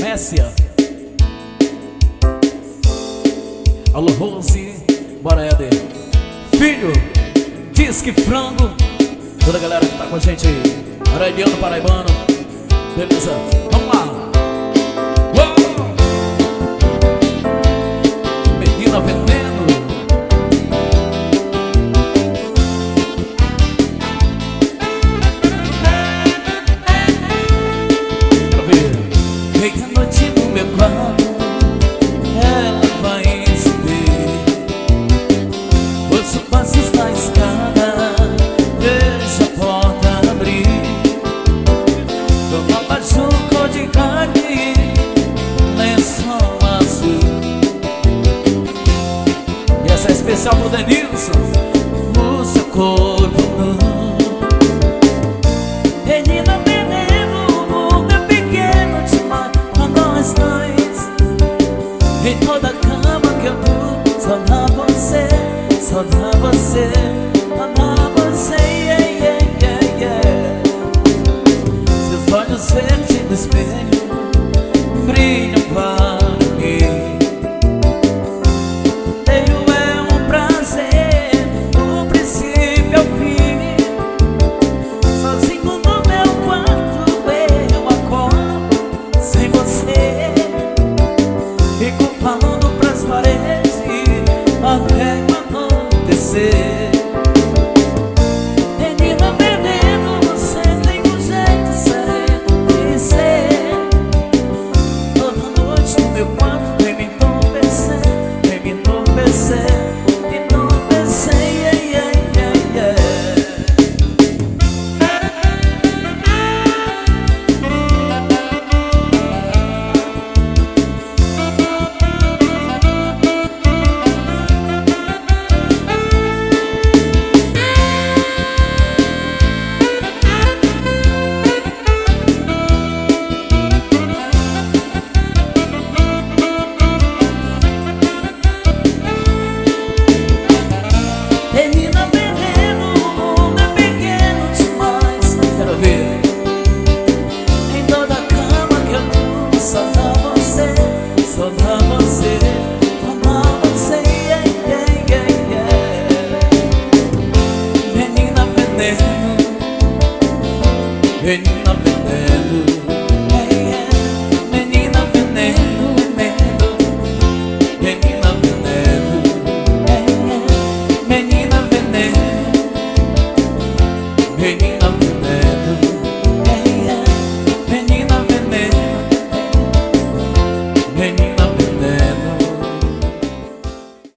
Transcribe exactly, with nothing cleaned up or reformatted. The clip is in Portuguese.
Messia. Alô, Rose, bora, Éder. Filho, Disque Frango. Toda a galera que tá com a gente aí. Arailiano, paraibano. Beleza, vamos lá. Uou! Menina Veneno. Quero ver. Meia-noite no meu quarto, ela vai subir. Ouço passos na escada, vejo a porta abrir. Toma baixo cor de carne, lençol azul. E essa é especial pro Denilson. O seu corpo nu. Menina veneno, o mundo é pequeno demais pra nós dois. Em toda cama que eu durmo, só dá você, só dá você, só dá você, yeah, yeah, yeah, yeah. Seus olhos verdes no espelho brilham para mim. Tenho é um prazer do princípio ao fim. Sozinho no meu quarto eu acordo sem você. Fico falando pras paredes até anoitecer. Menina veneno, você tem um jeito sereno de ser. Toda noite no meu quarto vem me entorpecer, vem me entorpecer, me entorpecer, yeah, yeah, yeah, yeah. Menina veneno, o mundo é pequeno demais. Quero ver. Em toda cama que eu durmo, só dá você, só dá você, só dá você, yeah, yeah, yeah, yeah. Menina veneno, menina veneno, yeah, yeah. Menina veneno, veneno, menina veneno, yeah, yeah. Menina veneno, menina veneno, yeah, yeah. Menina veneno, menina